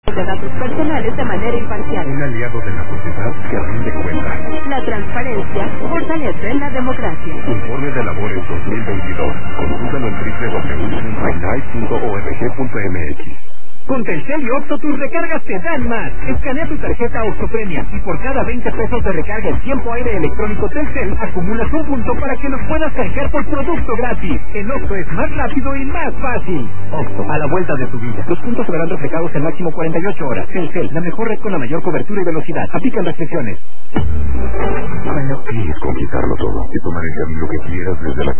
de datos personales de manera imparcial. Un aliado de la sociedad que rinde cuentas. La transparencia fortalece la democracia. Informe de labores 2022. Consúltalo en www.insight.org.mx. Con Telcel y Oxxo tus recargas te dan más. Escanea tu tarjeta Oxxo Premia y por cada 20 pesos de recarga en tiempo aire electrónico Telcel acumulas un punto para que los puedas canjear por producto gratis. En Oxxo es más rápido y más fácil. Oxxo, a la vuelta de tu vida. Los puntos se verán reflejados en máximo 48 horas. Telcel, la mejor red con la mayor cobertura y velocidad. Aplican restricciones. No quieres conquistarlo todo y tomar el camino que quieras desde la